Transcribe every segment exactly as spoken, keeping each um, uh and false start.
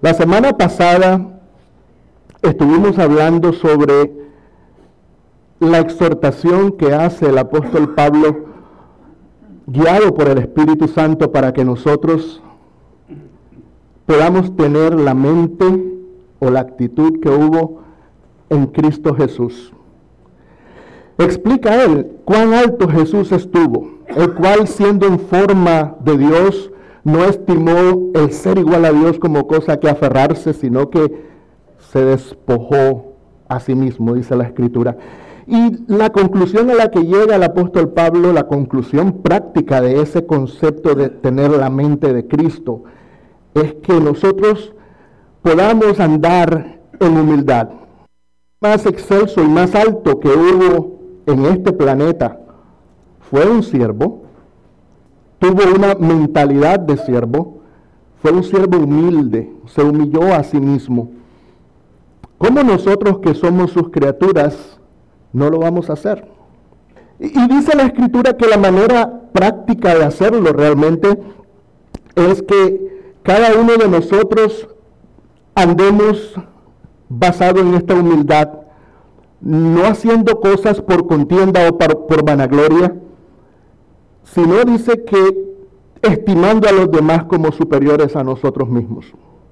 La semana pasada estuvimos hablando sobre la exhortación que hace el apóstol Pablo, guiado por el Espíritu Santo, para que nosotros podamos tener la mente o la actitud que hubo en Cristo Jesús. Explica él cuán alto Jesús estuvo, el cual, siendo en forma de Dios, no estimó el ser igual a Dios como cosa que aferrarse, sino que se despojó a sí mismo, dice la Escritura. Y la conclusión a la que llega el apóstol Pablo, la conclusión práctica de ese concepto de tener la mente de Cristo, es que nosotros podamos andar en humildad. Más excelso y más alto que hubo en este planeta fue un siervo, tuvo una mentalidad de siervo, fue un siervo humilde, se humilló a sí mismo. ¿Cómo nosotros que somos sus criaturas no lo vamos a hacer? Y, y dice la Escritura que la manera práctica de hacerlo realmente es que cada uno de nosotros andemos basado en esta humildad, no haciendo cosas por contienda o por, por vanagloria, sino dice que estimando a los demás como superiores a nosotros mismos.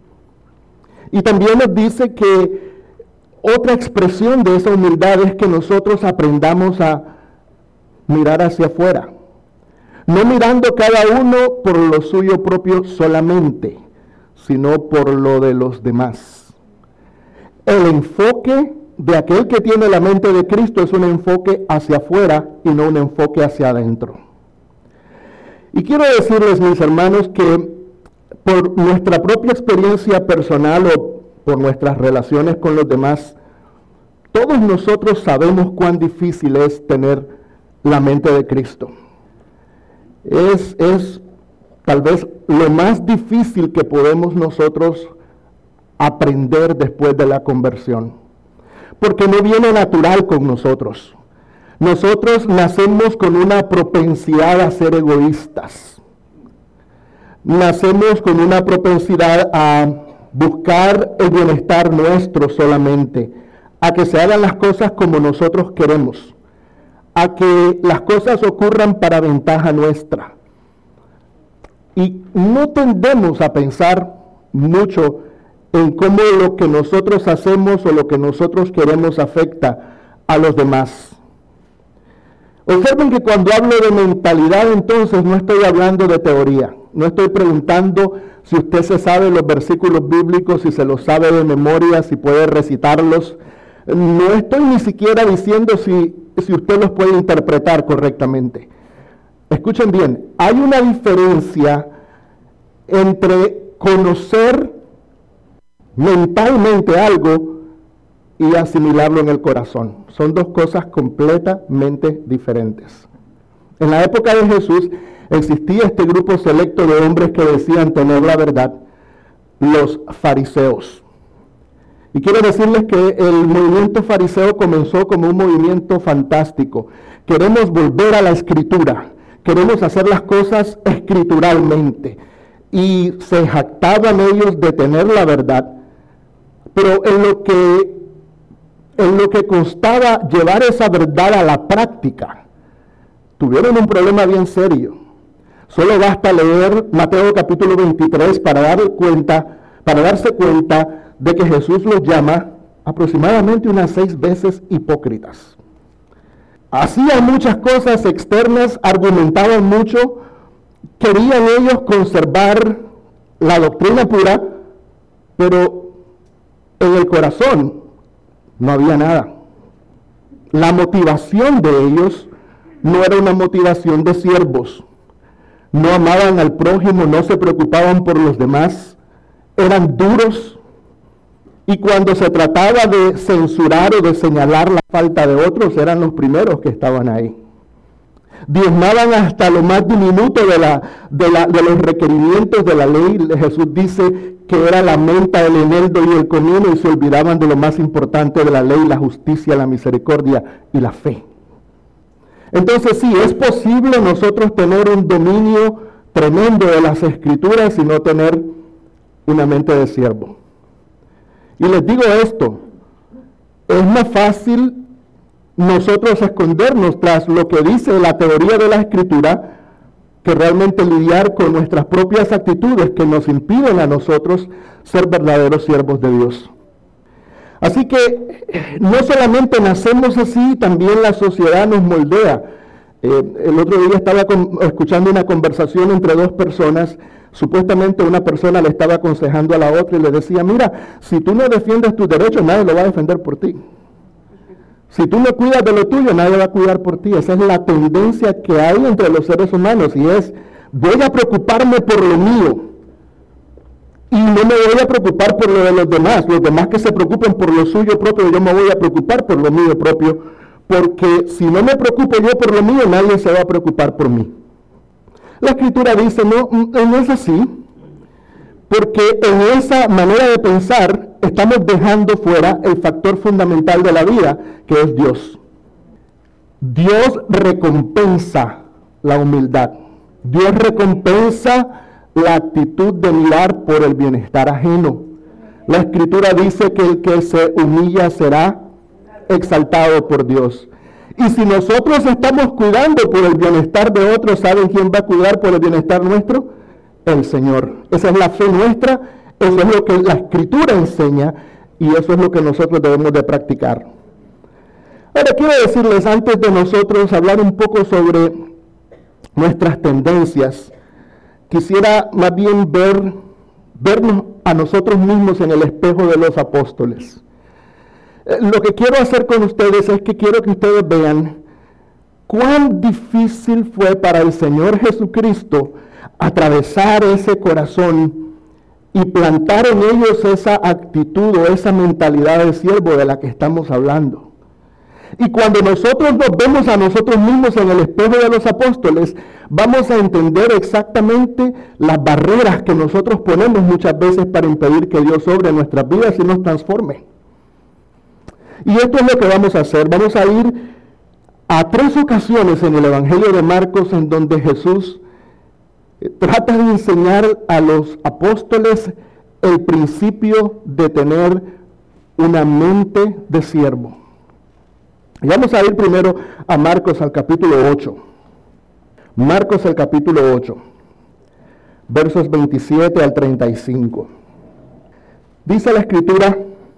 Y también nos dice que otra expresión de esa humildad es que nosotros aprendamos a mirar hacia afuera, no mirando cada uno por lo suyo propio solamente, sino por lo de los demás. El enfoque de aquel que tiene la mente de Cristo es un enfoque hacia afuera y no un enfoque hacia adentro. Y quiero decirles, mis hermanos, que por nuestra propia experiencia personal o por nuestras relaciones con los demás, todos nosotros sabemos cuán difícil es tener la mente de Cristo. Es, es tal vez lo más difícil que podemos nosotros aprender después de la conversión, porque no viene natural con nosotros. Nosotros nacemos con una propensidad a ser egoístas. Nacemos con una propensidad a buscar el bienestar nuestro solamente, a que se hagan las cosas como nosotros queremos, a que las cosas ocurran para ventaja nuestra. Y no tendemos a pensar mucho en cómo lo que nosotros hacemos o lo que nosotros queremos afecta a los demás. Observen que cuando hablo de mentalidad, entonces no estoy hablando de teoría. No estoy preguntando si usted se sabe los versículos bíblicos, si se los sabe de memoria, si puede recitarlos. No estoy ni siquiera diciendo si, si usted los puede interpretar correctamente. Escuchen bien, hay una diferencia entre conocer mentalmente algo y asimilarlo en el corazón. Son dos cosas completamente diferentes. En la época de Jesús existía este grupo selecto de hombres que decían tener la verdad, los fariseos. Y quiero decirles que el movimiento fariseo comenzó como un movimiento fantástico. Queremos volver a la escritura, queremos hacer las cosas escrituralmente. Y se jactaban ellos de tener la verdad, pero en lo que en lo que constaba llevar esa verdad a la práctica, tuvieron un problema bien serio. Solo basta leer Mateo capítulo veintitrés para dar cuenta, para darse cuenta de que Jesús los llama aproximadamente unas seis veces hipócritas. Hacían muchas cosas externas, argumentaban mucho, querían ellos conservar la doctrina pura, pero en el corazón no había nada. La motivación de ellos no era una motivación de siervos. No amaban al prójimo, no se preocupaban por los demás, eran duros. Y cuando se trataba de censurar o de señalar la falta de otros, eran los primeros que estaban ahí. Diezmaban hasta lo más diminuto de, la, de, la, de los requerimientos de la ley. Jesús dice que era la menta, el eneldo y el comino, y se olvidaban de lo más importante de la ley, la justicia, la misericordia y la fe. Entonces sí, es posible nosotros tener un dominio tremendo de las Escrituras y no tener una mente de siervo. Y les digo esto, es más fácil nosotros escondernos tras lo que dice la teoría de la Escritura que realmente lidiar con nuestras propias actitudes que nos impiden a nosotros ser verdaderos siervos de Dios. Así que no solamente nacemos así, también la sociedad nos moldea. Eh, el otro día estaba con, escuchando una conversación entre dos personas. Supuestamente una persona le estaba aconsejando a la otra y le decía, mira, si tú no defiendes tus derechos, nadie lo va a defender por ti. Si tú no cuidas de lo tuyo, nadie va a cuidar por ti. Esa es la tendencia que hay entre los seres humanos y es, voy a preocuparme por lo mío y no me voy a preocupar por lo de los demás. Los demás que se preocupen por lo suyo propio, yo me voy a preocupar por lo mío propio, porque si no me preocupo yo por lo mío, nadie se va a preocupar por mí. La Escritura dice, no, no es así, porque en esa manera de pensar estamos dejando fuera el factor fundamental de la vida, que es Dios. Dios recompensa la humildad. Dios recompensa la actitud de mirar por el bienestar ajeno. La Escritura dice que el que se humilla será exaltado por Dios. Y si nosotros estamos cuidando por el bienestar de otros, ¿saben quién va a cuidar por el bienestar nuestro? El Señor. Esa es la fe nuestra, eso es lo que la Escritura enseña y eso es lo que nosotros debemos de practicar. Ahora quiero decirles, antes de nosotros hablar un poco sobre nuestras tendencias, quisiera más bien ver, vernos a nosotros mismos en el espejo de los apóstoles. Lo que quiero hacer con ustedes es que quiero que ustedes vean cuán difícil fue para el Señor Jesucristo atravesar ese corazón y plantar en ellos esa actitud o esa mentalidad de siervo de la que estamos hablando. Y cuando nosotros nos vemos a nosotros mismos en el espejo de los apóstoles, vamos a entender exactamente las barreras que nosotros ponemos muchas veces para impedir que Dios obre en nuestras vidas y nos transforme. Y esto es lo que vamos a hacer. Vamos a ir a tres ocasiones en el Evangelio de Marcos en donde Jesús trata de enseñar a los apóstoles el principio de tener una mente de siervo. Y vamos a ir primero a Marcos al capítulo ocho. Marcos al capítulo ocho, versos veintisiete al treinta y cinco. Dice la Escritura: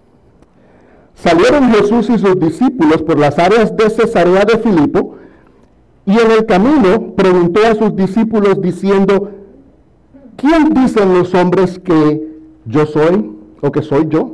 salieron Jesús y sus discípulos por las áreas de Cesarea de Filipo, y en el camino preguntó a sus discípulos diciendo: ¿quién dicen los hombres que yo soy o que soy yo?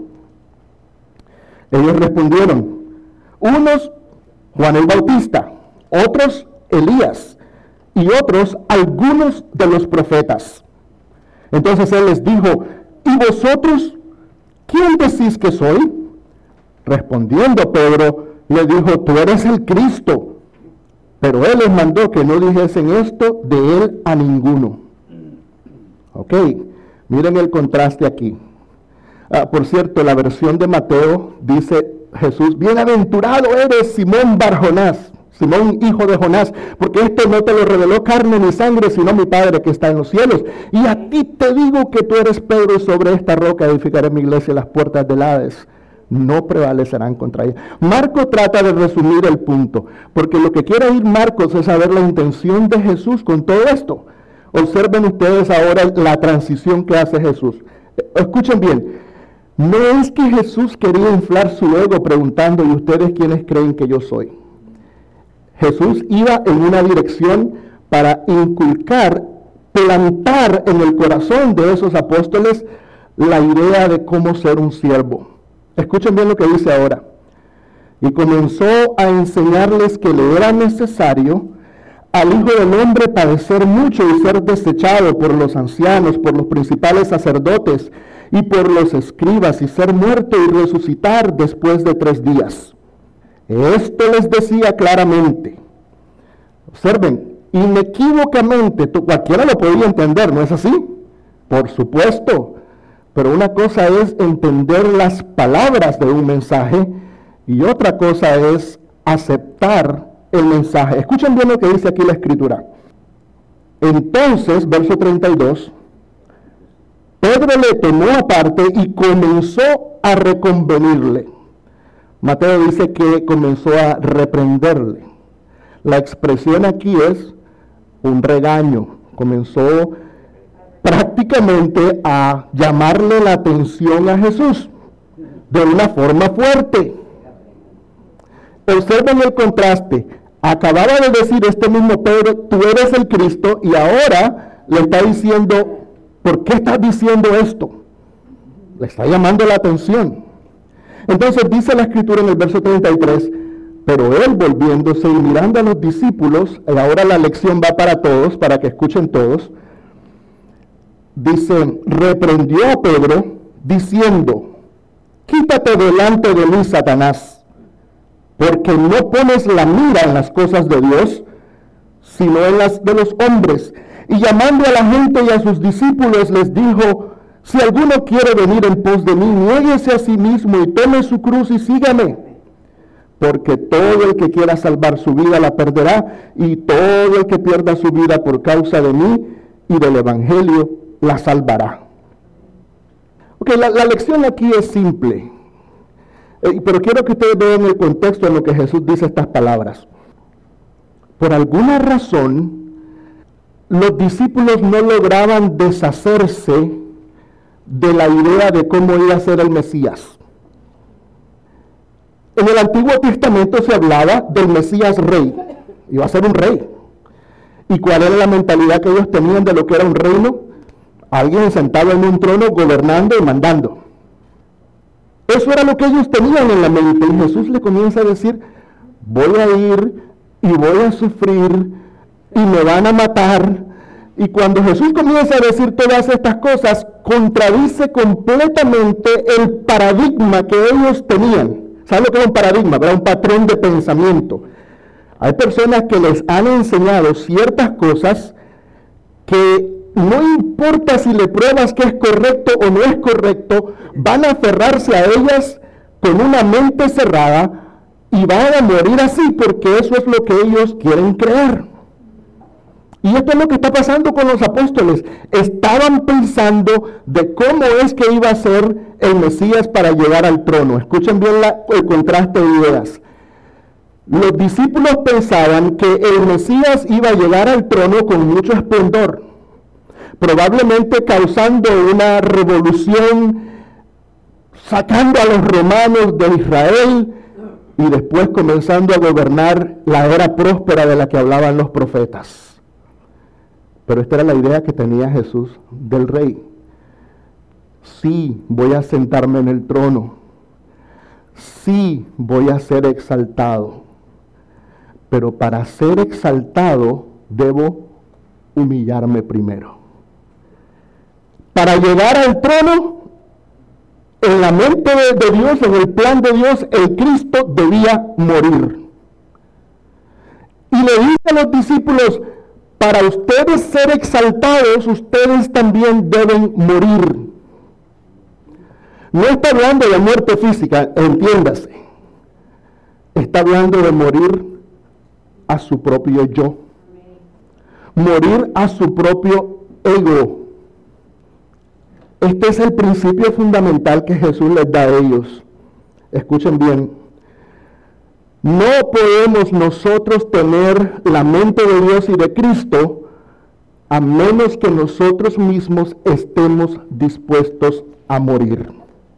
Ellos respondieron: unos Juan el Bautista, otros Elías, y otros algunos de los profetas. Entonces él les dijo: ¿y vosotros quién decís que soy? Respondiendo Pedro, le dijo: tú eres el Cristo. Pero él les mandó que no dijesen esto de él a ninguno. Ok, miren el contraste aquí. Ah, por cierto, la versión de Mateo dice Jesús: bienaventurado eres, Simón Bar-Jonás, Simón hijo de Jonás, porque esto no te lo reveló carne ni sangre, sino mi Padre que está en los cielos. Y a ti te digo que tú eres Pedro, y sobre esta roca edificaré mi iglesia, y las puertas del Hades no prevalecerán contra ella. Marcos trata de resumir el punto, porque lo que quiere ir Marcos es saber la intención de Jesús con todo esto. Observen ustedes ahora la transición que hace Jesús. Escuchen bien, no es que Jesús quería inflar su ego preguntando: ¿y ustedes quiénes creen que yo soy? Jesús iba en una dirección para inculcar, plantar en el corazón de esos apóstoles la idea de cómo ser un siervo. Escuchen bien lo que dice ahora. Y comenzó a enseñarles que le era necesario al Hijo del Hombre padecer mucho y ser desechado por los ancianos, por los principales sacerdotes y por los escribas, y ser muerto y resucitar después de tres días. Esto les decía claramente. Observen, inequívocamente, cualquiera lo podía entender, ¿no es así? Por supuesto. Pero una cosa es entender las palabras de un mensaje y otra cosa es aceptar el mensaje. Escuchen bien lo que dice aquí la Escritura. Entonces, verso treinta y dos, Pedro le tomó aparte y comenzó a reconvenirle. Mateo dice que comenzó a reprenderle. La expresión aquí es un regaño. Comenzó prácticamente a llamarle la atención a Jesús de una forma fuerte. Observen el contraste. Acababa de decir este mismo Pedro, tú eres el Cristo, y ahora le está diciendo, ¿por qué estás diciendo esto? Le está llamando la atención. Entonces dice la Escritura en el verso treinta y tres, pero él volviéndose y mirando a los discípulos, y ahora la lección va para todos, para que escuchen todos, dice, reprendió a Pedro diciendo, quítate delante de mí, Satanás, porque no pones la mira en las cosas de Dios, sino en las de los hombres. Y llamando a la gente y a sus discípulos les dijo, si alguno quiere venir en pos de mí, niéguese a sí mismo y tome su cruz y sígame. Porque todo el que quiera salvar su vida la perderá, y todo el que pierda su vida por causa de mí y del Evangelio la salvará. Ok, la, la lección aquí es simple, eh, pero quiero que ustedes vean el contexto en lo que Jesús dice estas palabras. Por alguna razón, los discípulos no lograban deshacerse de la idea de cómo iba a ser el Mesías. En el Antiguo Testamento se hablaba del Mesías rey, iba a ser un rey. ¿Y cuál era la mentalidad que ellos tenían de lo que era un reino? Alguien sentado en un trono gobernando y mandando. Eso era lo que ellos tenían en la mente, y Jesús le comienza a decir, voy a ir y voy a sufrir y me van a matar. Y cuando Jesús comienza a decir todas estas cosas, contradice completamente el paradigma que ellos tenían. ¿Saben lo que es un paradigma? Era un patrón de pensamiento. Hay personas que les han enseñado ciertas cosas que no importa si le pruebas que es correcto o no es correcto, van a aferrarse a ellas con una mente cerrada y van a morir así porque eso es lo que ellos quieren creer. Y esto es lo que está pasando con los apóstoles. Estaban pensando de cómo es que iba a ser el Mesías para llegar al trono. Escuchen bien la, el contraste de ideas. Los discípulos pensaban que el Mesías iba a llegar al trono con mucho esplendor, probablemente causando una revolución, sacando a los romanos de Israel y después comenzando a gobernar la era próspera de la que hablaban los profetas. Pero esta era la idea que tenía Jesús del rey. Sí, voy a sentarme en el trono. Sí, voy a ser exaltado. Pero para ser exaltado, debo humillarme primero. Para llegar al trono, en la mente de, de Dios, en el plan de Dios, el Cristo debía morir. Y le dice a los discípulos, para ustedes ser exaltados, ustedes también deben morir. No está hablando de muerte física, entiéndase. Está hablando de morir a su propio yo. Morir a su propio ego. Este es el principio fundamental que Jesús les da a ellos. Escuchen bien. No podemos nosotros tener la mente de Dios y de Cristo a menos que nosotros mismos estemos dispuestos a morir.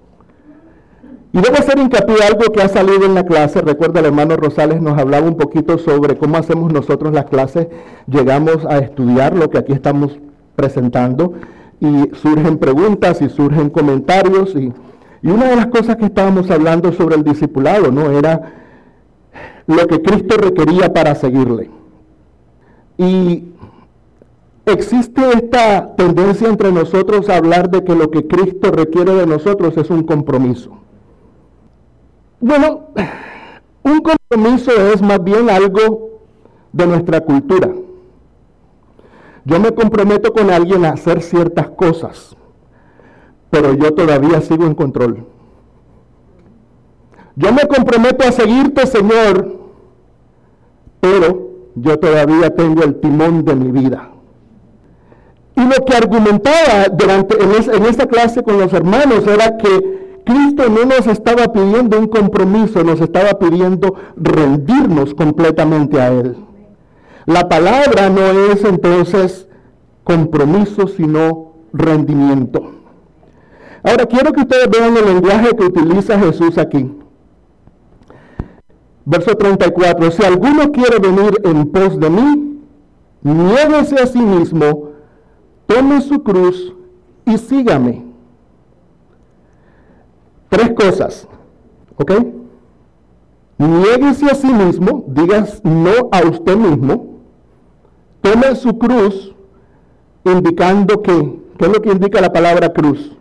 Y debo hacer hincapié en algo que ha salido en la clase. Recuerda, el hermano Rosales nos hablaba un poquito sobre cómo hacemos nosotros las clases. Llegamos a estudiar lo que aquí estamos presentando y surgen preguntas y surgen comentarios. Y, y una de las cosas que estábamos hablando sobre el discipulado, ¿no?, era lo que Cristo requería para seguirle. Y existe esta tendencia entre nosotros a hablar de que lo que Cristo requiere de nosotros es un compromiso. Bueno, un compromiso es más bien algo de nuestra cultura. Yo me comprometo con alguien a hacer ciertas cosas, pero yo todavía sigo en control. Yo me comprometo a seguirte, Señor, pero yo todavía tengo el timón de mi vida. Y lo que argumentaba durante, en, es, en esta clase con los hermanos era que Cristo no nos estaba pidiendo un compromiso, nos estaba pidiendo rendirnos completamente a Él. La palabra no es entonces compromiso, sino rendimiento. Ahora quiero que ustedes vean el lenguaje que utiliza Jesús aquí. Verso treinta y cuatro, si alguno quiere venir en pos de mí, niéguese a sí mismo, tome su cruz y sígame. Tres cosas, ¿ok? Niéguese a sí mismo, digas no a usted mismo, tome su cruz, indicando que, ¿qué es lo que indica la palabra cruz?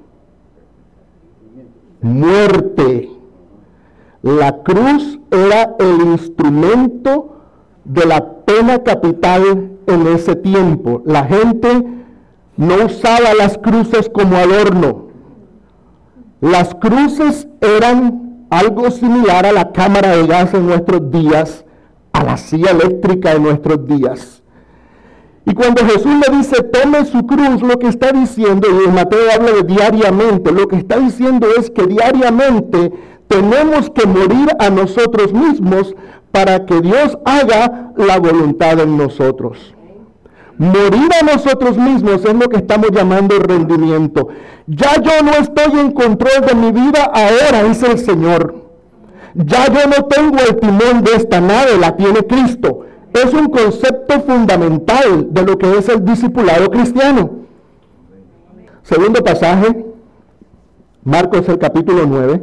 Muerte. La cruz era el instrumento de la pena capital en ese tiempo. La gente no usaba las cruces como adorno. Las cruces eran algo similar a la cámara de gas en nuestros días, a la silla eléctrica en nuestros días. Y cuando Jesús le dice, tome su cruz, lo que está diciendo, y en Mateo habla de diariamente, lo que está diciendo es que diariamente tenemos que morir a nosotros mismos para que Dios haga la voluntad en nosotros. Morir a nosotros mismos es lo que estamos llamando rendimiento. Ya yo no estoy en control de mi vida, ahora es el Señor. Ya yo no tengo el timón de esta nave, la tiene Cristo. Es un concepto fundamental de lo que es el discipulado cristiano. Segundo pasaje, Marcos el capítulo nueve.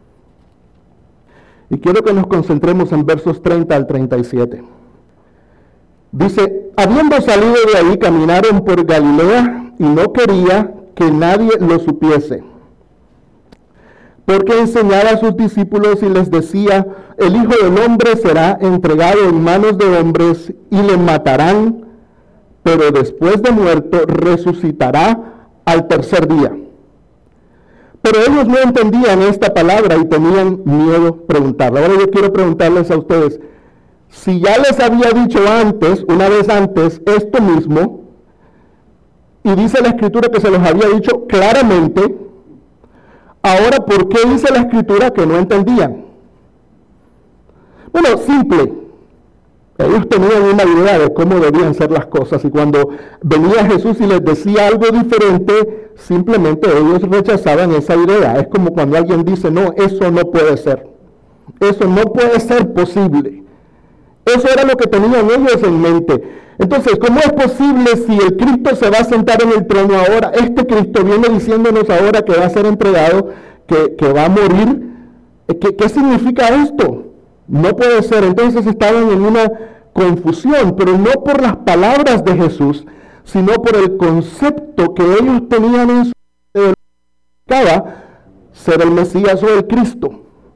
Y quiero que nos concentremos en versos treinta al treinta y siete. Dice, habiendo salido de ahí, caminaron por Galilea y no quería que nadie lo supiese, porque enseñaba a sus discípulos y les decía, el Hijo del Hombre será entregado en manos de hombres y le matarán, pero después de muerto resucitará al tercer día. Pero ellos no entendían esta palabra y tenían miedo preguntarla. Ahora yo quiero preguntarles a ustedes, si ya les había dicho antes, una vez antes, esto mismo, y dice la Escritura que se los había dicho claramente, ahora, ¿por qué dice la Escritura que no entendían? Bueno, simple. Ellos tenían una idea de cómo debían ser las cosas, y cuando venía Jesús y les decía algo diferente, simplemente ellos rechazaban esa idea. Es como cuando alguien dice, no, eso no puede ser. Eso no puede ser posible. Eso era lo que tenían ellos en mente. Entonces, ¿cómo es posible si el Cristo se va a sentar en el trono ahora? Este Cristo viene diciéndonos ahora que va a ser entregado, que, que va a morir. ¿Qué, qué significa esto? No puede ser. Entonces estaban en una confusión, pero no por las palabras de Jesús, sino por el concepto que ellos tenían en su mente de ser el Mesías o el Cristo.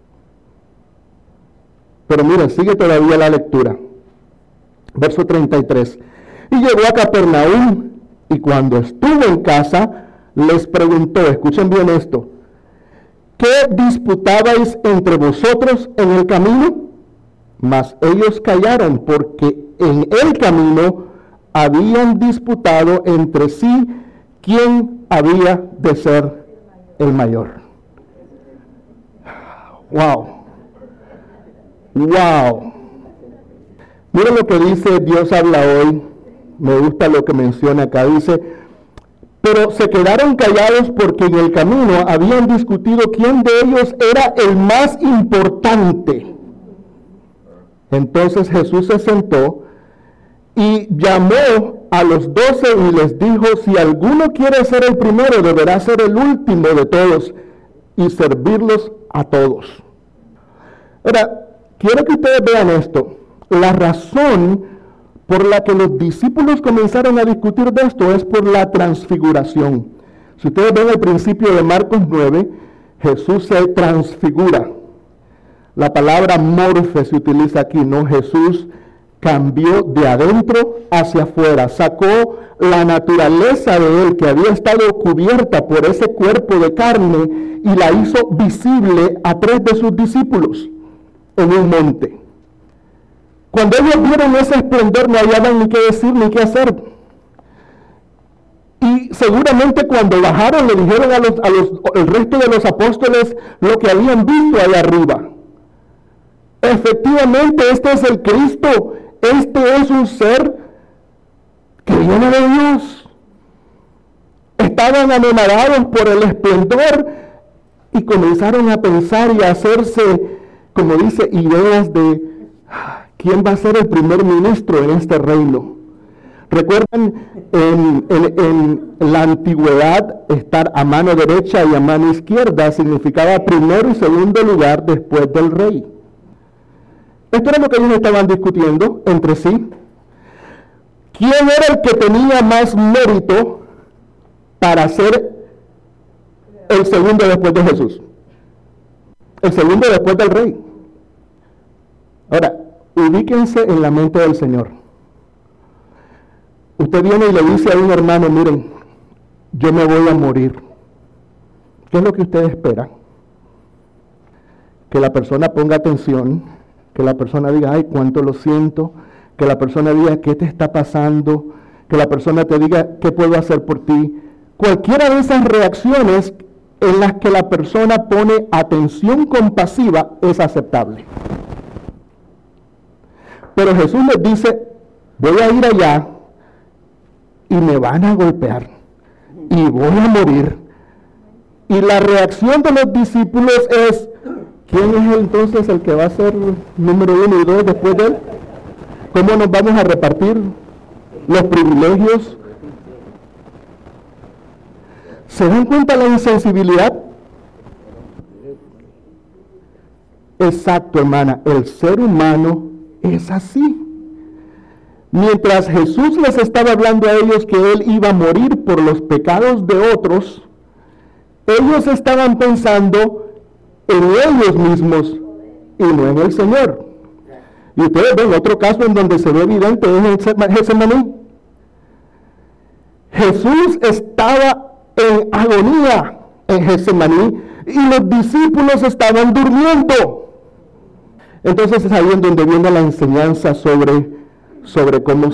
Pero miren, sigue todavía la lectura. Verso treinta y tres. Y llegó a Capernaum, y cuando estuvo en casa, les preguntó, escuchen bien esto, ¿qué disputabais entre vosotros en el camino? Mas ellos callaron, porque en el camino habían disputado entre sí quién había de ser el mayor. Wow. Wow. Miren lo que dice Dios habla hoy. Me gusta lo que menciona acá. Dice, pero se quedaron callados porque en el camino habían discutido quién de ellos era el más importante. Entonces Jesús se sentó y llamó a los doce y les dijo, si alguno quiere ser el primero, deberá ser el último de todos y servirlos a todos. Ahora, quiero que ustedes vean esto. La razón por la que los discípulos comenzaron a discutir de esto es por la transfiguración. Si ustedes ven el principio de Marcos nueve, Jesús se transfigura. La palabra morfe se utiliza aquí, ¿no? Jesús cambió de adentro hacia afuera, sacó la naturaleza de él que había estado cubierta por ese cuerpo de carne y la hizo visible a tres de sus discípulos en un monte. Cuando ellos vieron ese esplendor, no hallaban ni qué decir ni qué hacer. Y seguramente cuando bajaron le dijeron a los, a los, el resto de los apóstoles lo que habían visto allá arriba. Efectivamente, este es el Cristo, este es un ser que viene de Dios. Estaban anonadados por el esplendor y comenzaron a pensar y a hacerse, como dice, ideas de quién va a ser el primer ministro en este reino. Recuerdan, en, en, en la antigüedad, estar a mano derecha y a mano izquierda significaba primero y segundo lugar después del rey. Esto era lo que ellos estaban discutiendo entre sí. ¿Quién era el que tenía más mérito para ser el segundo después de Jesús? El segundo después del rey. Ahora, ubíquense en la mente del Señor. Usted viene y le dice a un hermano, miren, yo me voy a morir. ¿Qué es lo que usted espera? Que la persona ponga atención, que la persona diga, ay, cuánto lo siento, que la persona diga, ¿qué te está pasando? Que la persona te diga, ¿qué puedo hacer por ti? Cualquiera de esas reacciones en las que la persona pone atención compasiva es aceptable. Pero Jesús les dice, voy a ir allá y me van a golpear y voy a morir. Y la reacción de los discípulos es, ¿quién es entonces el que va a ser número uno y dos después de él? ¿Cómo nos vamos a repartir los privilegios? ¿Se dan cuenta la insensibilidad? Exacto, hermana, el ser humano es así. Mientras Jesús les estaba hablando a ellos que Él iba a morir por los pecados de otros, ellos estaban pensando en ellos mismos y no en el Señor. Y ustedes ven otro caso en donde se ve evidente es en Getsemaní. Jesús estaba en agonía en Getsemaní y los discípulos estaban durmiendo. Entonces es ahí en donde viene la enseñanza sobre, sobre cómo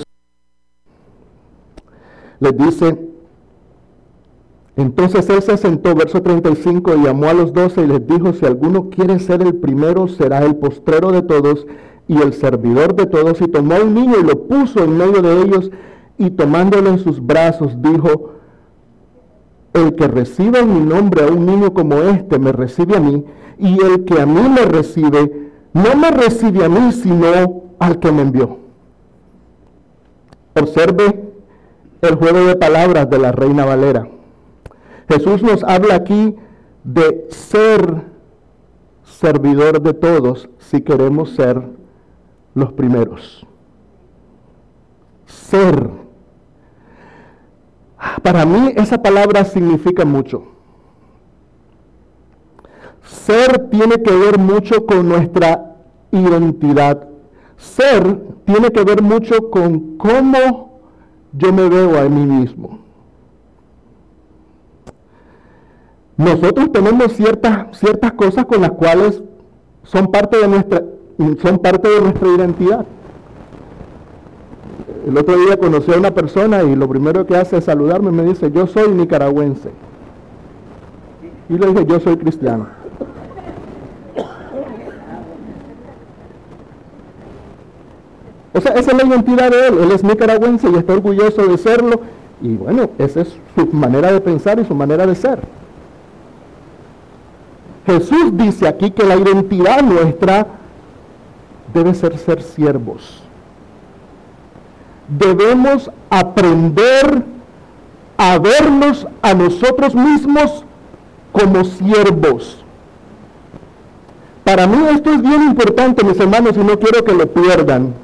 les dice. Entonces él se sentó, verso treinta y cinco, y llamó a los doce y les dijo, si alguno quiere ser el primero, será el postrero de todos y el servidor de todos. Y tomó a un niño y lo puso en medio de ellos, y tomándolo en sus brazos, dijo, el que reciba en mi nombre a un niño como este, me recibe a mí, y el que a mí me recibe, no me recibe a mí, sino al que me envió. Observe el juego de palabras de la Reina Valera. Jesús nos habla aquí de ser servidor de todos si queremos ser los primeros. Ser. Para mí esa palabra significa mucho. Ser tiene que ver mucho con nuestra identidad. Ser tiene que ver mucho con cómo yo me veo a mí mismo. Nosotros tenemos ciertas, ciertas cosas con las cuales son parte de nuestra, son parte de nuestra identidad. El otro día conocí a una persona y lo primero que hace es saludarme y me dice, yo soy nicaragüense. Y le dije, yo soy cristiano. O sea, esa es la identidad de él. Él es nicaragüense y está orgulloso de serlo. Y bueno, esa es su manera de pensar y su manera de ser. Jesús dice aquí que la identidad nuestra debe ser ser siervos. Debemos aprender a vernos a nosotros mismos como siervos. Para mí esto es bien importante, mis hermanos, y no quiero que lo pierdan.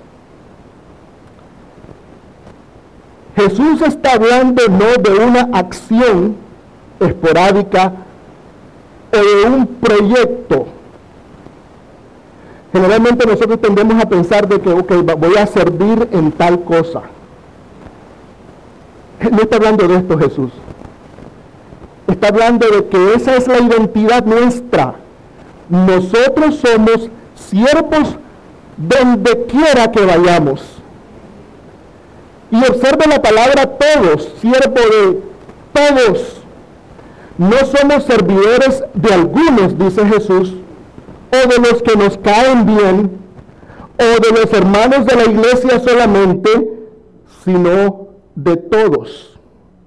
Jesús está hablando no de una acción esporádica o de un proyecto. Generalmente nosotros tendemos a pensar de que, ok, voy a servir en tal cosa. No está hablando de esto Jesús. Está hablando de que esa es la identidad nuestra. Nosotros somos siervos donde quiera que vayamos. Y observe la palabra todos, siervo de todos. No somos servidores de algunos, dice Jesús, o de los que nos caen bien, o de los hermanos de la iglesia solamente, sino de todos.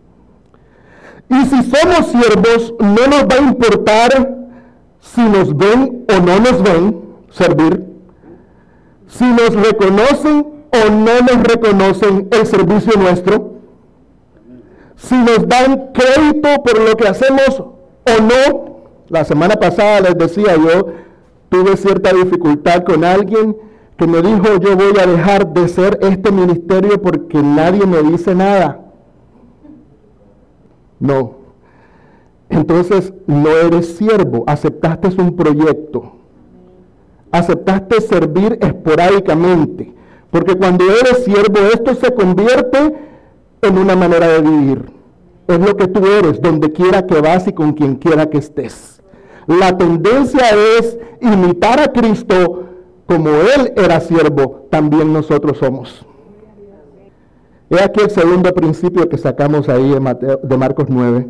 Y si somos siervos, no nos va a importar si nos ven o no nos ven servir, si nos reconocen o no nos reconocen el servicio nuestro, si nos dan crédito por lo que hacemos o no. La semana pasada les decía, yo tuve cierta dificultad con alguien que me dijo, yo voy a dejar de ser este ministerio porque nadie me dice nada. No. Entonces no eres siervo, aceptaste un proyecto. Aceptaste servir esporádicamente. Porque cuando eres siervo, esto se convierte en una manera de vivir. Es lo que tú eres, donde quiera que vas y con quien quiera que estés. La tendencia es imitar a Cristo como Él era siervo, también nosotros somos. He aquí el segundo principio que sacamos ahí de, Mateo, de Marcos nueve.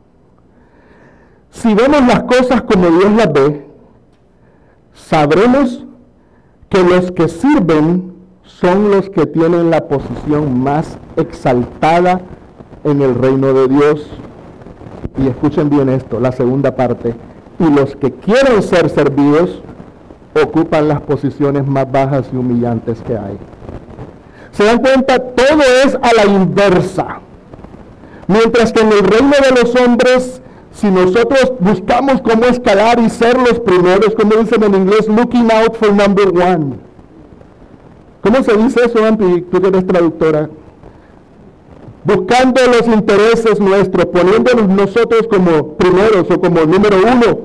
Si vemos las cosas como Dios las ve, sabremos que los que sirven son los que tienen la posición más exaltada en el reino de Dios. Y escuchen bien esto, la segunda parte. Y los que quieren ser servidos ocupan las posiciones más bajas y humillantes que hay. ¿Se dan cuenta? Todo es a la inversa. Mientras que en el reino de los hombres, si nosotros buscamos cómo escalar y ser los primeros, como dicen en inglés, looking out for number one. ¿Cómo se dice eso, Ampi? Tú que eres traductora. Buscando los intereses nuestros, poniéndonos nosotros como primeros o como número uno.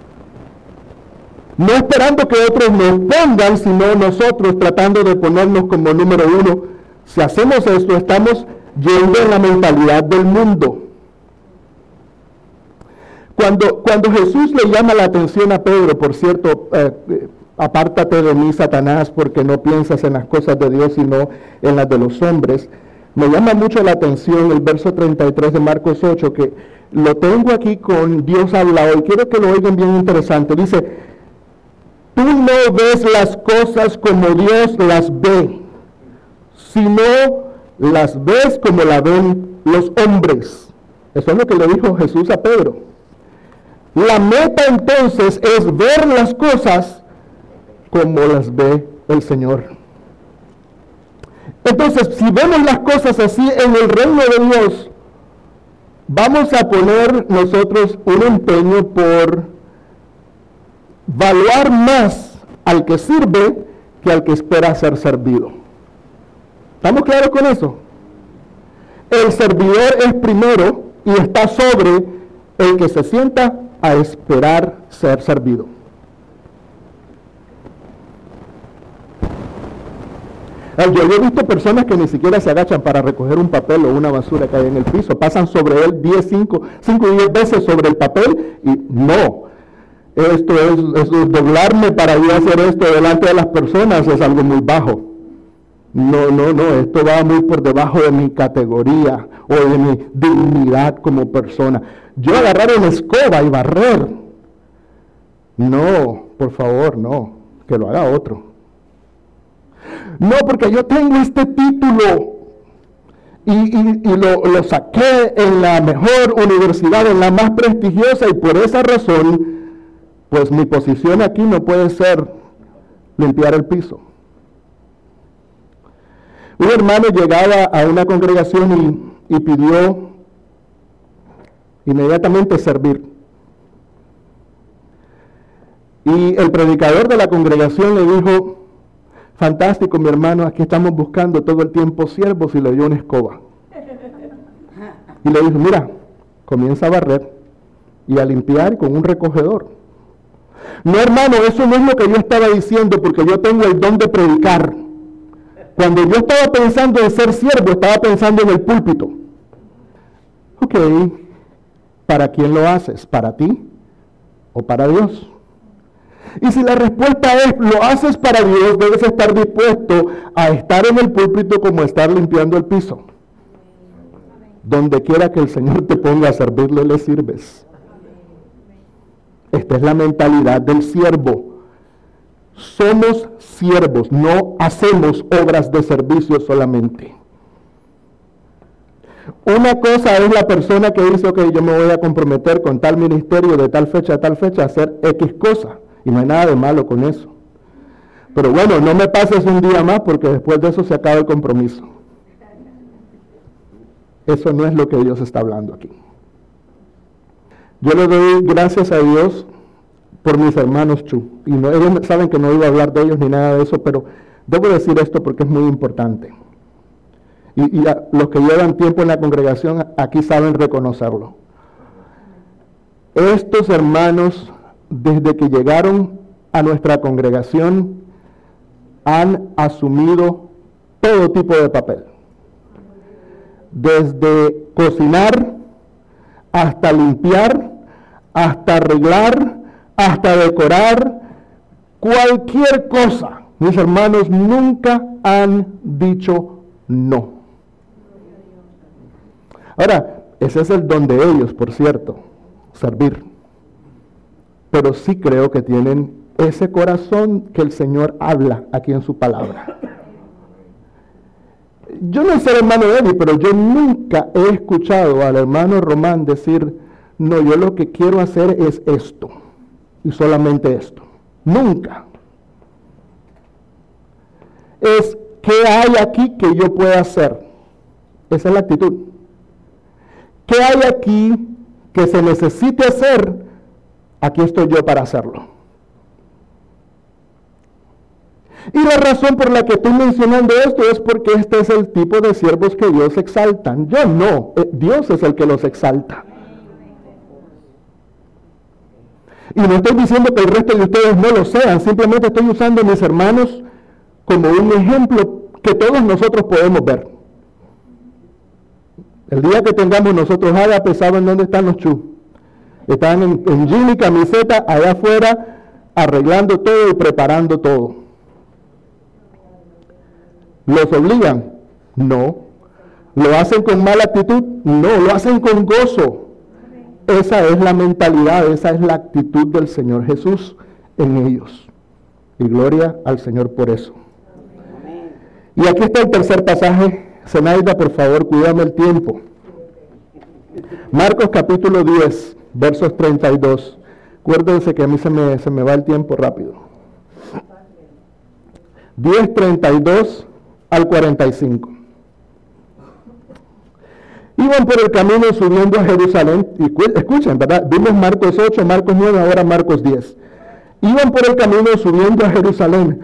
No esperando que otros nos pongan, sino nosotros tratando de ponernos como número uno. Si hacemos esto, estamos yendo en la mentalidad del mundo. Cuando, cuando Jesús le llama la atención a Pedro, por cierto, eh, eh, apártate de mí, Satanás, porque no piensas en las cosas de Dios, sino en las de los hombres. Me llama mucho la atención el verso treinta y tres de Marcos ocho, que lo tengo aquí con Dios habla hoy. Quiero que lo oigan bien interesante. Dice, tú no ves las cosas como Dios las ve, sino las ves como la ven los hombres. Eso es lo que le dijo Jesús a Pedro. La meta entonces es ver las cosas como las ve el Señor. Entonces, si vemos las cosas así en el reino de Dios, vamos a poner nosotros un empeño por valuar más al que sirve que al que espera ser servido. ¿Estamos claros con eso? El servidor es primero y está sobre el que se sienta a esperar ser servido. Yo he visto personas que ni siquiera se agachan para recoger un papel o una basura que hay en el piso. Pasan sobre él diez, cinco, cinco y diez veces sobre el papel y no. Esto es, es doblarme para yo hacer esto delante de las personas es algo muy bajo. No, no, no. Esto va muy por debajo de mi categoría o de mi dignidad como persona. Yo agarrar una escoba y barrer. No, por favor, no. Que lo haga otro. No, porque yo tengo este título y, y, y lo, lo saqué en la mejor universidad, en la más prestigiosa, y por esa razón, pues mi posición aquí no puede ser limpiar el piso. Un hermano llegaba a una congregación y, y pidió inmediatamente servir. Y el predicador de la congregación le dijo, fantástico, mi hermano, aquí estamos buscando todo el tiempo siervos, y le dio una escoba. Y le dijo, mira, comienza a barrer y a limpiar con un recogedor. No, hermano, eso no es lo que yo estaba diciendo, porque yo tengo el don de predicar. Cuando yo estaba pensando en ser siervo, estaba pensando en el púlpito. Ok, ¿para quién lo haces? ¿Para ti o para Dios? Y si la respuesta es, lo haces para Dios, debes estar dispuesto a estar en el púlpito como estar limpiando el piso. Donde quiera que el Señor te ponga a servirle, le sirves. Esta es la mentalidad del siervo. Somos siervos, no hacemos obras de servicio solamente. Una cosa es la persona que dice, ok, yo me voy a comprometer con tal ministerio de tal fecha a tal fecha a hacer X cosa. Y no hay nada de malo con eso. Pero bueno, no me pases un día más porque después de eso se acaba el compromiso. Eso no es lo que Dios está hablando aquí. Yo le doy gracias a Dios por mis hermanos Chu. Y no, ellos saben que no iba a hablar de ellos ni nada de eso, pero debo decir esto porque es muy importante. Y, y a, los que llevan tiempo en la congregación aquí saben reconocerlo. Estos hermanos, desde que llegaron a nuestra congregación, han asumido todo tipo de papel. Desde cocinar, hasta limpiar, hasta arreglar, hasta decorar, cualquier cosa. Mis hermanos nunca han dicho no. Ahora, ese es el don de ellos, por cierto, servir. Pero sí creo que tienen ese corazón que el Señor habla aquí en su palabra. Yo no sé el hermano Eddie, pero yo nunca he escuchado al hermano Román decir, no, yo lo que quiero hacer es esto, y solamente esto. Nunca. Es, ¿qué hay aquí que yo pueda hacer? Esa es la actitud. ¿Qué hay aquí que se necesite hacer? Aquí estoy yo para hacerlo. Y la razón por la que estoy mencionando esto es porque este es el tipo de siervos que Dios exalta. Yo no, Dios es el que los exalta. Y no estoy diciendo que el resto de ustedes no lo sean, simplemente estoy usando a mis hermanos como un ejemplo que todos nosotros podemos ver. El día que tengamos nosotros Agape, ¿saben dónde están los Chu? Están en, en jean y camiseta allá afuera, arreglando todo y preparando todo. ¿Los obligan? No. ¿Lo hacen con mala actitud? No, lo hacen con gozo. Esa es la mentalidad, esa es la actitud del Señor Jesús en ellos. Y gloria al Señor por eso. Y aquí está el tercer pasaje. Zenaida, por favor, cuídame el tiempo. Marcos capítulo diez, versos treinta y dos. Acuérdense que a mí se me, se me va el tiempo rápido. diez, treinta y dos al cuarenta y cinco. Iban por el camino subiendo a Jerusalén. Y escuchen, ¿verdad? Vimos Marcos ocho, Marcos nueve, ahora Marcos diez. Iban por el camino subiendo a Jerusalén.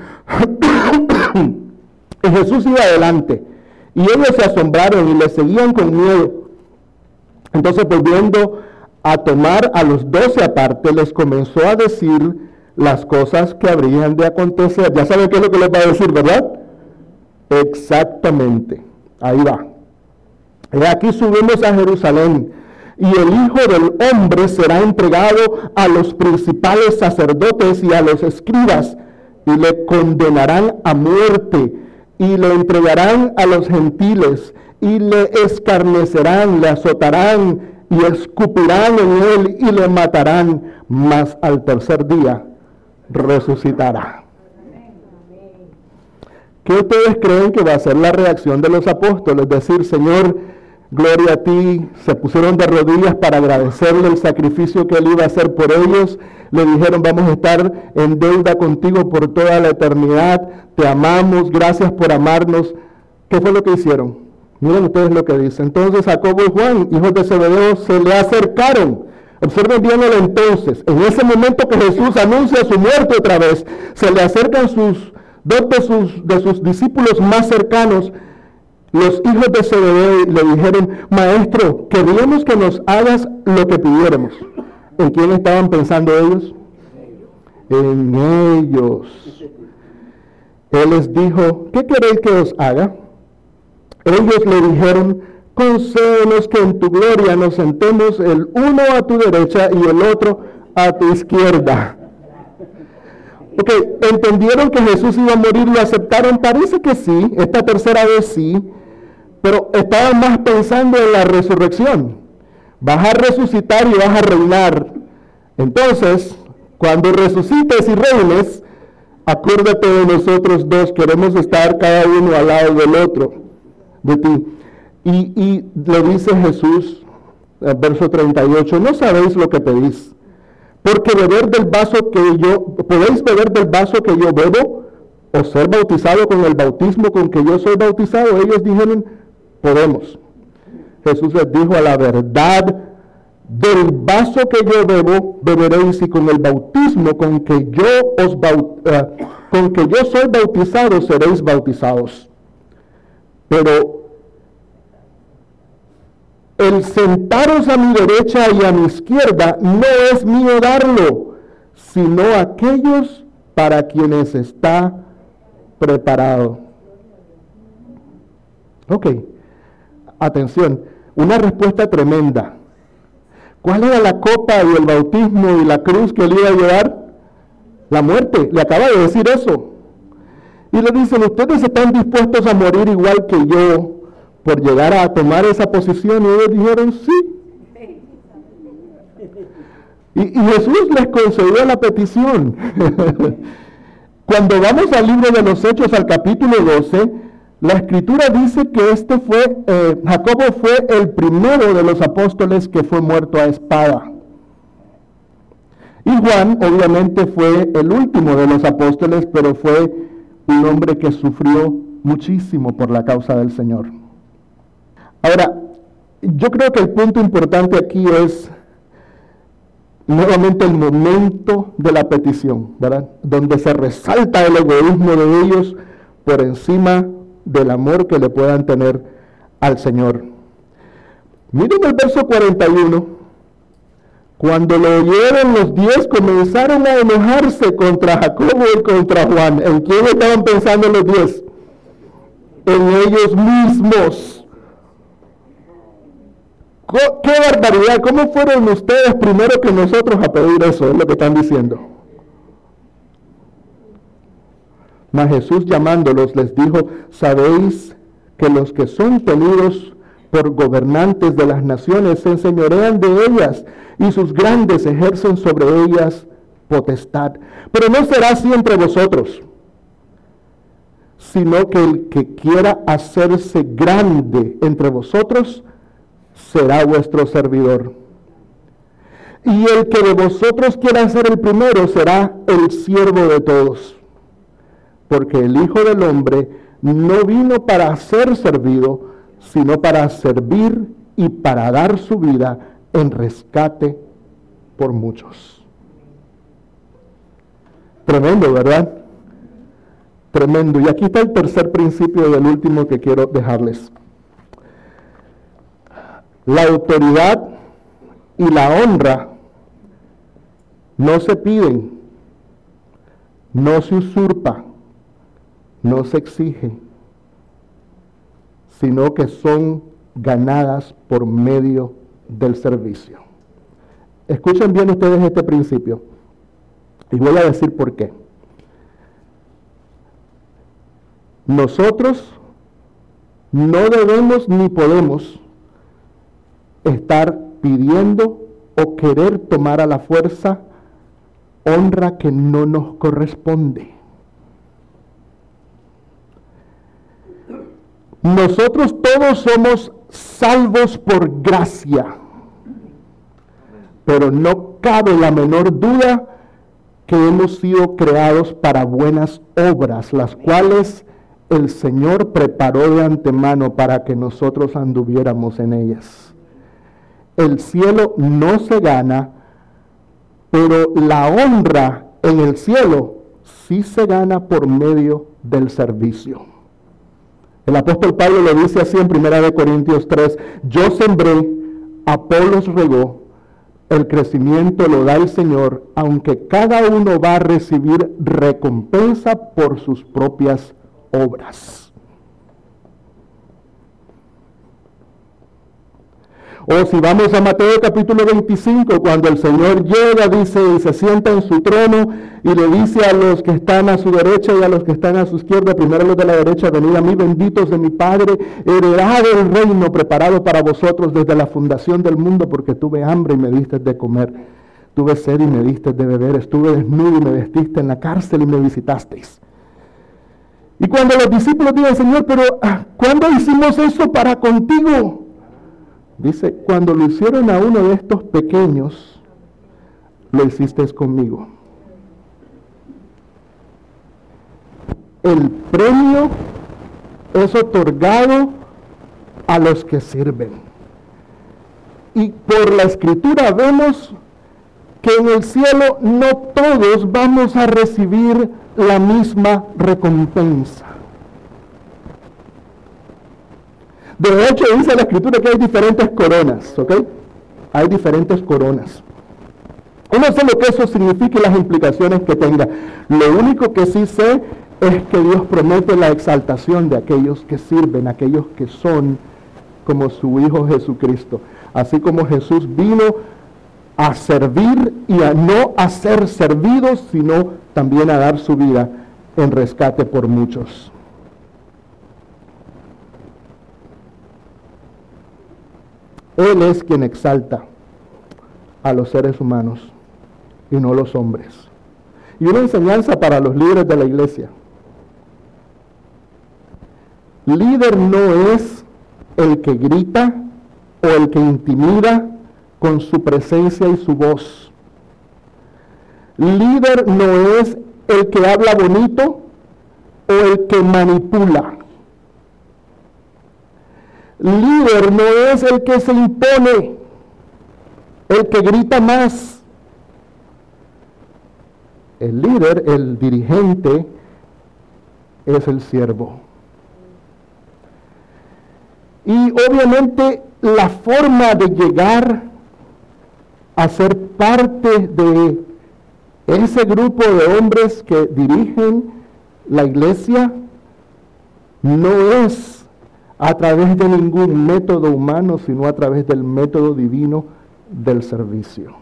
Y Jesús iba adelante. Y ellos se asombraron y le seguían con miedo. Entonces, volviendo a tomar a los doce aparte, les comenzó a decir las cosas que habrían de acontecer. Ya saben qué es lo que les va a decir, ¿verdad? Exactamente. Ahí va. Y aquí subimos a Jerusalén, y el Hijo del Hombre será entregado a los principales sacerdotes y a los escribas, y le condenarán a muerte, y le entregarán a los gentiles, y le escarnecerán, le azotarán, y escupirán en él, y le matarán, mas al tercer día resucitará. ¿Qué ustedes creen que va a ser la reacción de los apóstoles? Decir, Señor, gloria a ti. Se pusieron de rodillas para agradecerle el sacrificio que él iba a hacer por ellos. Le dijeron, vamos a estar en deuda contigo por toda la eternidad. Te amamos, gracias por amarnos. ¿Qué fue lo que hicieron? Miren ustedes lo que dice. Entonces Jacobo y Juan, hijos de Zebedeo, se le acercaron. Observen bien el entonces. En ese momento que Jesús anuncia su muerte otra vez, se le acercan sus dos de sus, de sus discípulos más cercanos, los hijos de Zebedeo, y le dijeron, Maestro, queríamos que nos hagas lo que pidiéramos. ¿En quién estaban pensando ellos? En ellos. Él les dijo, ¿qué queréis que os haga? Ellos le dijeron, concédenos que en tu gloria nos sentemos el uno a tu derecha y el otro a tu izquierda. Ok, ¿entendieron que Jesús iba a morir? ¿Lo aceptaron? Parece que sí, esta tercera vez sí, pero estaban más pensando en la resurrección. Vas a resucitar y vas a reinar. Entonces, cuando resucites y reines, acuérdate de nosotros dos, queremos estar cada uno al lado del otro, de ti. Y, y le dice Jesús, verso treinta y ocho, no sabéis lo que pedís, porque beber del vaso que yo, podéis beber del vaso que yo bebo, o ser bautizado con el bautismo con que yo soy bautizado. Ellos dijeron, podemos. Jesús les dijo, a la verdad, del vaso que yo bebo, beberéis, y con el bautismo con que yo os baut uh, con que yo soy bautizado, seréis bautizados. Pero el sentaros a mi derecha y a mi izquierda no es mío darlo, sino aquellos para quienes está preparado. Ok, atención, una respuesta tremenda. ¿Cuál era la copa y el bautismo y la cruz que él iba a llevar? La muerte. Le acaba de decir eso. Y le dicen, ¿ustedes están dispuestos a morir igual que yo por llegar a tomar esa posición? Y ellos dijeron, sí. Y, y Jesús les concedió la petición. Cuando vamos al libro de los Hechos, al capítulo doce, la Escritura dice que este fue, eh, Jacobo fue el primero de los apóstoles que fue muerto a espada. Y Juan, obviamente, fue el último de los apóstoles, pero fue un hombre que sufrió muchísimo por la causa del Señor. Ahora, yo creo que el punto importante aquí es nuevamente el momento de la petición, ¿verdad? Donde se resalta el egoísmo de ellos por encima del amor que le puedan tener al Señor. Miren el verso cuarenta y uno. Cuando lo oyeron, los diez comenzaron a enojarse contra Jacobo y contra Juan. ¿En quién estaban pensando los diez? En ellos mismos. ¡Qué barbaridad! ¿Cómo fueron ustedes primero que nosotros a pedir eso? Es lo que están diciendo. Mas Jesús, llamándolos, les dijo, ¿sabéis que los que son tenidos por gobernantes de las naciones se enseñorean de ellas, y sus grandes ejercen sobre ellas potestad? Pero no será así entre vosotros, sino que el que quiera hacerse grande entre vosotros será vuestro servidor. Y el que de vosotros quiera ser el primero será el siervo de todos. Porque el Hijo del Hombre no vino para ser servido, sino para servir y para dar su vida en rescate por muchos. Tremendo, ¿verdad? Tremendo. Y aquí está el tercer principio del último que quiero dejarles. La autoridad y la honra no se piden, no se usurpa, no se exige, sino que son ganadas por medio del servicio. Escuchen bien ustedes este principio y voy a decir por qué. Nosotros no debemos ni podemos estar pidiendo o querer tomar a la fuerza honra que no nos corresponde. Nosotros todos somos salvos por gracia, pero no cabe la menor duda que hemos sido creados para buenas obras, las cuales el Señor preparó de antemano para que nosotros anduviéramos en ellas. El cielo no se gana, pero la honra en el cielo sí se gana por medio del servicio. El apóstol Pablo lo dice así en primera de Corintios tres, yo sembré, Apolos regó, el crecimiento lo da el Señor, aunque cada uno va a recibir recompensa por sus propias obras. O si vamos a Mateo capítulo veinticinco, cuando el Señor llega, dice, y se sienta en su trono y le dice a los que están a su derecha y a los que están a su izquierda, primero los de la derecha, venid a mí, benditos de mi Padre, heredad el reino preparado para vosotros desde la fundación del mundo, porque tuve hambre y me diste de comer, tuve sed y me diste de beber, estuve desnudo y me vestiste, en la cárcel y me visitasteis. Y cuando los discípulos digan, Señor, pero ¿cuándo hicimos eso para contigo? Dice, cuando lo hicieron a uno de estos pequeños, lo hiciste conmigo. El premio es otorgado a los que sirven. Y por la Escritura vemos que en el cielo no todos vamos a recibir la misma recompensa. De hecho, dice la Escritura que hay diferentes coronas, ¿ok? Hay diferentes coronas. No sé lo que eso significa y las implicaciones que tenga. Lo único que sí sé es que Dios promete la exaltación de aquellos que sirven, aquellos que son como su Hijo Jesucristo. Así como Jesús vino a servir y a no a ser servidos, sino también a dar su vida en rescate por muchos. Él es quien exalta a los seres humanos y no los hombres. Y una enseñanza para los líderes de la iglesia. Líder no es el que grita o el que intimida con su presencia y su voz. Líder no es el que habla bonito o el que manipula. Líder no es el que se impone, el que grita más. El líder, el dirigente, es el siervo. Y obviamente la forma de llegar a ser parte de ese grupo de hombres que dirigen la iglesia no es a través de ningún método humano, sino a través del método divino del servicio.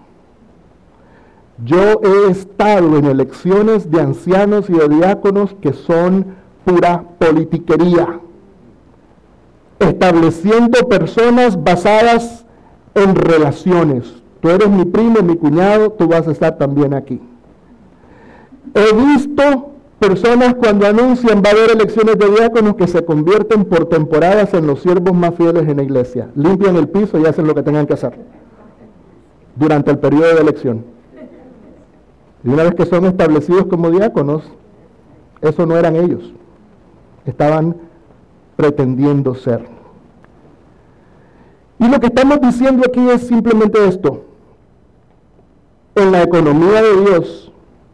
Yo he estado en elecciones de ancianos y de diáconos que son pura politiquería, estableciendo personas basadas en relaciones. Tú eres mi primo, mi cuñado, tú vas a estar también aquí. He visto personas cuando anuncian va a haber elecciones de diáconos que se convierten por temporadas en los siervos más fieles en la iglesia. Limpian el piso y hacen lo que tengan que hacer durante el periodo de elección. Y una vez que son establecidos como diáconos, eso no eran ellos. Estaban pretendiendo ser. Y lo que estamos diciendo aquí es simplemente esto. En la economía de Dios,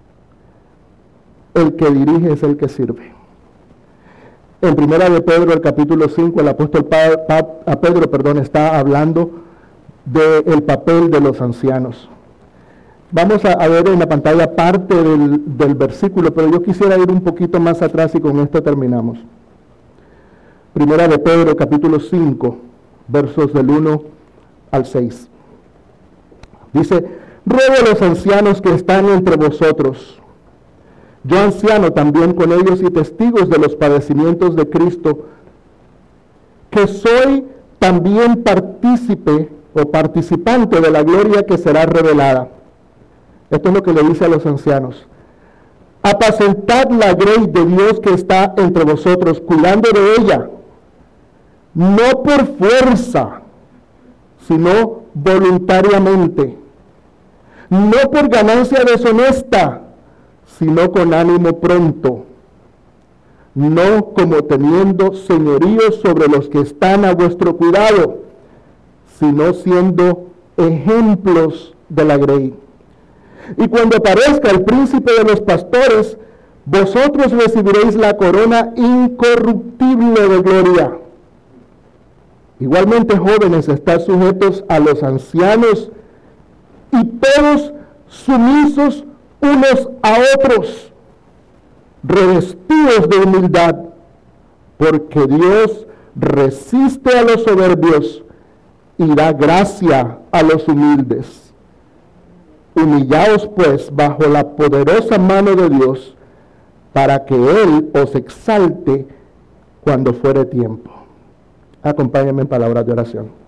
el que dirige es el que sirve. En primera de Pedro, el capítulo cinco, el apóstol pa, pa, a Pedro perdón, está hablando del papel de los ancianos. Vamos a, a ver en la pantalla parte del, del versículo, pero yo quisiera ir un poquito más atrás y con esto terminamos. Primera de Pedro, capítulo cinco, versos del uno al seis. Dice, ruego a los ancianos que están entre vosotros, yo anciano también con ellos y testigos de los padecimientos de Cristo, que soy también partícipe o participante de la gloria que será revelada. Esto es lo que le dice a los ancianos. Apacentad la grey de Dios que está entre vosotros, cuidando de ella, no por fuerza, sino voluntariamente, no por ganancia deshonesta, sino con ánimo pronto, no como teniendo señorío sobre los que están a vuestro cuidado, sino siendo ejemplos de la grey. Y cuando aparezca el príncipe de los pastores, vosotros recibiréis la corona incorruptible de gloria. Igualmente, jóvenes, estad sujetos a los ancianos y todos sumisos unos a otros, revestidos de humildad, porque Dios resiste a los soberbios y da gracia a los humildes. Humillaos pues bajo la poderosa mano de Dios, para que Él os exalte cuando fuere tiempo. Acompáñenme en palabras de oración.